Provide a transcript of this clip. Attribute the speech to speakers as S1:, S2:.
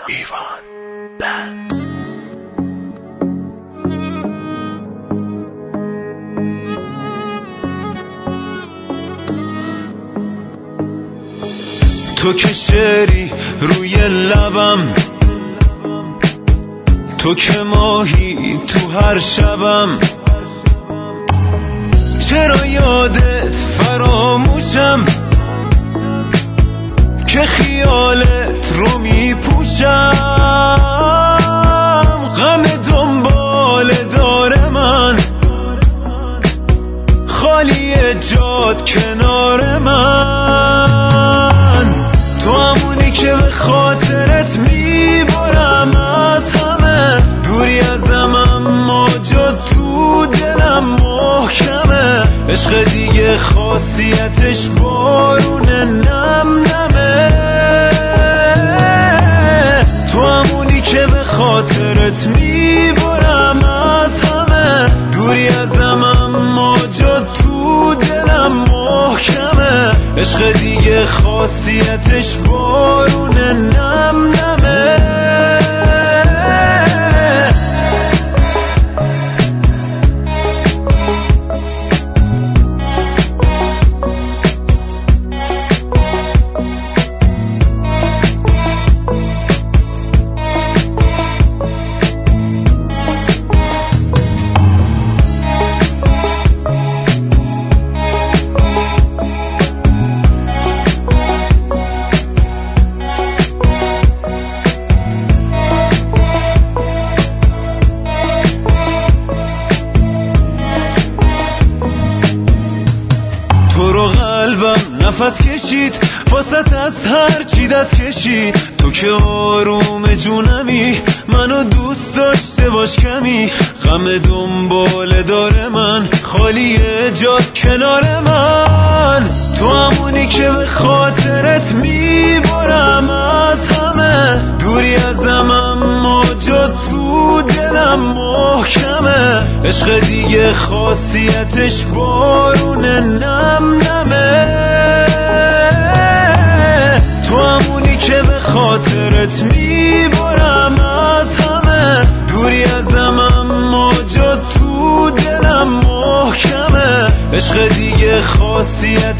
S1: ایوان بند. تو که شعری روی لبم، تو که ماهی تو هر شبم، چرا یادت فراموشم که خیالت رو میپوشم. غم دنبال داره من، خالی جاد کنار من. تو همونی که به خاطرت میبرم از همه، دوری ازم اما جا تو دلم محکمه. عشق دیگه خاصیتش بارون نم نمه. تو همونی که به خاطرت میبرم از همه، دوری ازم اما جا تو دلم محکمه. عشق دیگه خاصیتش بارون نم نمه. نفس کشید واسط از هر چی دست کشید. تو که آروم جونمی، منو دوست داشته باش کمی. غم دنبال داره من، خالی جاد کنار من. تو همونی که به خاطرت میبرم از همه، دوری ازم اما جا تو دلم محکمه. عشق دیگه خاصیتش بارون نم نمه. تو همونی که به خاطرت میبرم از همه، دوری ازم اما جا تو دلم محکمه. عشق دیگه خاصیت